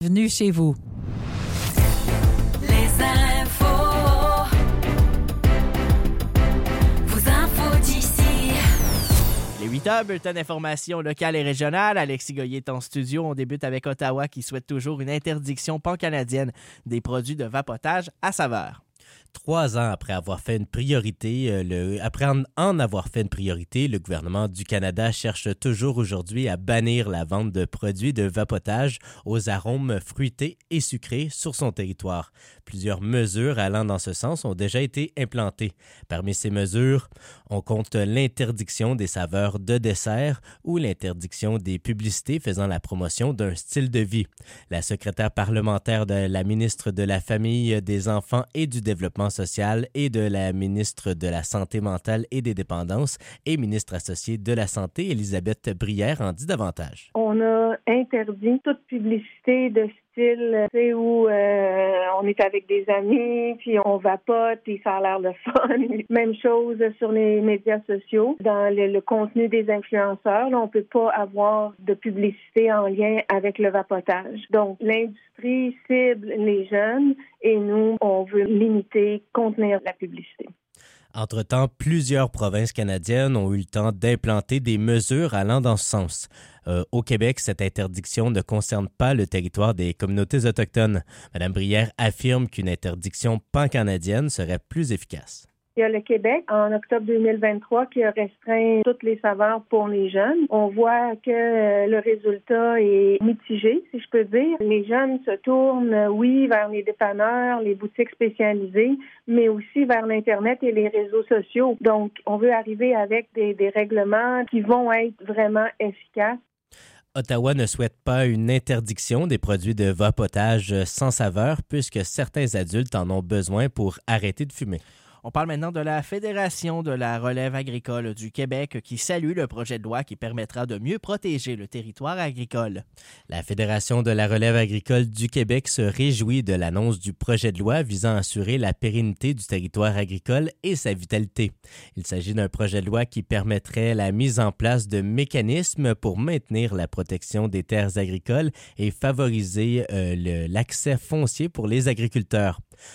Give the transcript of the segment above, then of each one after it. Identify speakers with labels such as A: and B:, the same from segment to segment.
A: Bienvenue chez vous.
B: Les infos. Vos infos d'ici.
C: Les 8h, bulletin d'information locale et régionale. Alexis Goyer est en studio. On débute avec Ottawa qui souhaite toujours une interdiction pan-canadienne des produits de vapotage à saveur.
D: 3 ans après avoir fait une priorité, le gouvernement du Canada cherche toujours aujourd'hui à bannir la vente de produits de vapotage aux arômes fruités et sucrés sur son territoire. Plusieurs mesures allant dans ce sens ont déjà été implantées. Parmi ces mesures, on compte l'interdiction des saveurs de dessert ou l'interdiction des publicités faisant la promotion d'un style de vie. La secrétaire parlementaire de la ministre de la Famille, des Enfants et du Développement social et de la ministre de la Santé mentale et des dépendances et ministre associée de la Santé, Elisabeth Brière, en dit davantage.
E: On a interdit toute publicité de style, tu sais, où on est avec des amis, puis on vapote, puis ça a l'air de fun. Même chose sur les médias sociaux. Dans le contenu des influenceurs, là, on peut pas avoir de publicité en lien avec le vapotage. Donc, l'industrie cible les jeunes et nous, on veut limiter, contenir la publicité.
D: Entre-temps, plusieurs provinces canadiennes ont eu le temps d'implanter des mesures allant dans ce sens. Au Québec, cette interdiction ne concerne pas le territoire des communautés autochtones. Mme Brière affirme qu'une interdiction pan-canadienne serait plus efficace.
E: Il y a le Québec, en octobre 2023, qui a restreint toutes les saveurs pour les jeunes. On voit que le résultat est mitigé, si je peux dire. Les jeunes se tournent, oui, vers les dépanneurs, les boutiques spécialisées, mais aussi vers l'Internet et les réseaux sociaux. Donc, on veut arriver avec des règlements qui vont être vraiment efficaces.
D: Ottawa ne souhaite pas une interdiction des produits de vapotage sans saveur puisque certains adultes en ont besoin pour arrêter de fumer.
C: On parle maintenant de la Fédération de la relève agricole du Québec qui salue le projet de loi qui permettra de mieux protéger le territoire agricole.
D: La Fédération de la relève agricole du Québec se réjouit de l'annonce du projet de loi visant à assurer la pérennité du territoire agricole et sa vitalité. Il s'agit d'un projet de loi qui permettrait la mise en place de mécanismes pour maintenir la protection des terres agricoles et favoriser l'accès foncier pour les agriculteurs.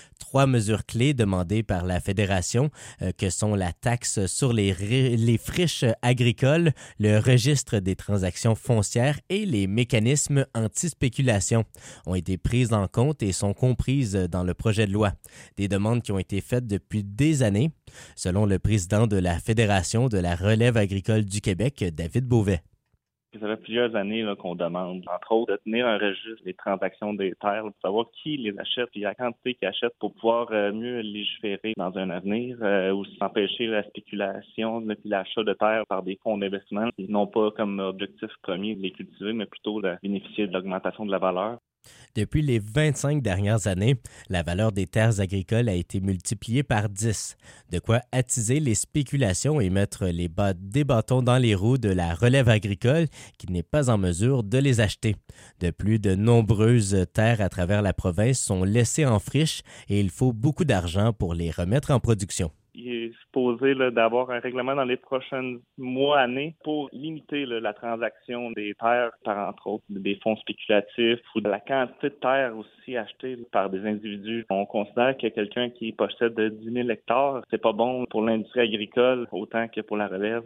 D: 3 mesures clés demandées par la Fédération, que sont la taxe sur les friches agricoles, le registre des transactions foncières et les mécanismes anti-spéculation, ont été prises en compte et sont comprises dans le projet de loi. Des demandes qui ont été faites depuis des années, selon le président de la Fédération de la relève agricole du Québec, David Beauvais.
F: Ça fait plusieurs années qu'on demande, entre autres, de tenir un registre des transactions des terres, pour savoir qui les achète et la quantité qu'ils achètent pour pouvoir mieux légiférer dans un avenir, ou empêcher la spéculation et l'achat de terres par des fonds d'investissement qui n'ont pas comme objectif premier de les cultiver, mais plutôt de bénéficier de l'augmentation de la valeur.
D: Depuis les 25 dernières années, la valeur des terres agricoles a été multipliée par 10, de quoi attiser les spéculations et mettre des bâtons dans les roues de la relève agricole qui n'est pas en mesure de les acheter. De plus, de nombreuses terres à travers la province sont laissées en friche et il faut beaucoup d'argent pour les remettre en production.
F: Il est supposé d'avoir un règlement dans les prochains mois, années, pour limiter la transaction des terres par, entre autres, des fonds spéculatifs ou de la quantité de terres aussi achetées par des individus. On considère que quelqu'un qui possède 10 000 hectares, c'est pas bon pour l'industrie agricole autant que pour la relève.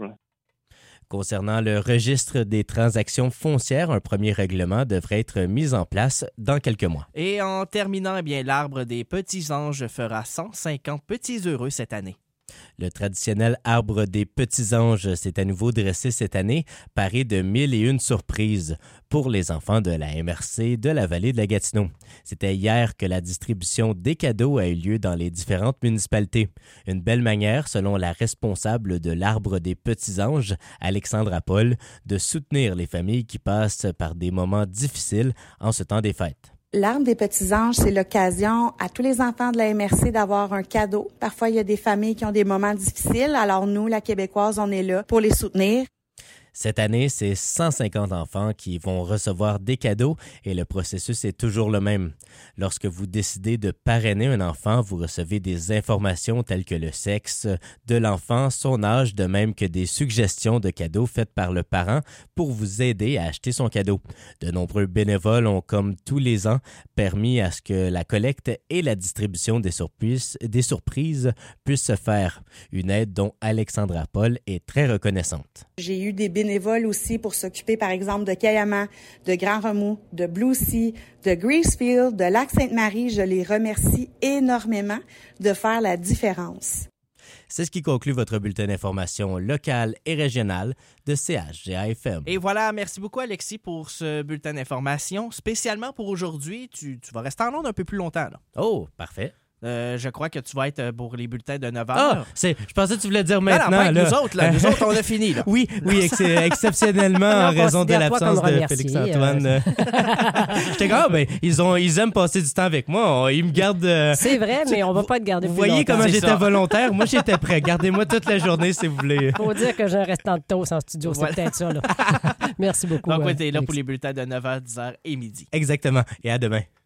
D: Concernant le registre des transactions foncières, un premier règlement devrait être mis en place dans quelques mois.
C: Et en terminant, l'arbre des petits anges fera 150 petits heureux cette année.
D: Le traditionnel arbre des petits anges s'est à nouveau dressé cette année, paré de 1001 surprises pour les enfants de la MRC de la vallée de la Gatineau. C'était hier que la distribution des cadeaux a eu lieu dans les différentes municipalités. Une belle manière, selon la responsable de l'arbre des petits anges, Alexandra Paul, de soutenir les familles qui passent par des moments difficiles en ce temps des fêtes.
G: L'Arbre des petits anges, c'est l'occasion à tous les enfants de la MRC d'avoir un cadeau. Parfois, il y a des familles qui ont des moments difficiles. Alors nous, la Québécoise, on est là pour les soutenir.
D: Cette année, c'est 150 enfants qui vont recevoir des cadeaux et le processus est toujours le même. Lorsque vous décidez de parrainer un enfant, vous recevez des informations telles que le sexe de l'enfant, son âge, de même que des suggestions de cadeaux faites par le parent pour vous aider à acheter son cadeau. De nombreux bénévoles ont, comme tous les ans, permis à ce que la collecte et la distribution des surprises puissent se faire. Une aide dont Alexandra Paul est très reconnaissante.
G: J'ai eu des bénévoles aussi pour s'occuper, par exemple, de Kayama, de Grand Remous, de Blue Sea, de Gracefield, de Lac-Sainte-Marie. Je les remercie énormément de faire la différence.
D: C'est ce qui conclut votre bulletin d'information locale et régionale de CHGA-FM.
C: Et voilà, merci beaucoup Alexis pour ce bulletin d'information. Spécialement pour aujourd'hui, tu vas rester en onde un peu plus longtemps. Là.
D: Oh, parfait.
C: Je crois que tu vas être pour les bulletins de 9h.
D: Ah, je pensais que tu voulais dire maintenant.
C: Non, pas avec nous autres, on a fini. Là.
D: Oui, exceptionnellement, en raison de l'absence de Félix-Antoine. J'étais comme, ils aiment passer du temps avec moi. Ils me gardent...
A: C'est vrai, mais on va pas te garder plus
D: longtemps. Vous voyez comment j'étais volontaire? Moi, j'étais prêt. Gardez-moi toute la journée, si vous voulez.
A: Faut dire que j'ai un restant de toast en studio. C'est peut-être ça. Là. Merci beaucoup.
C: Donc, tu es là pour les bulletins de 9h, 10h et midi.
D: Exactement. Et à demain.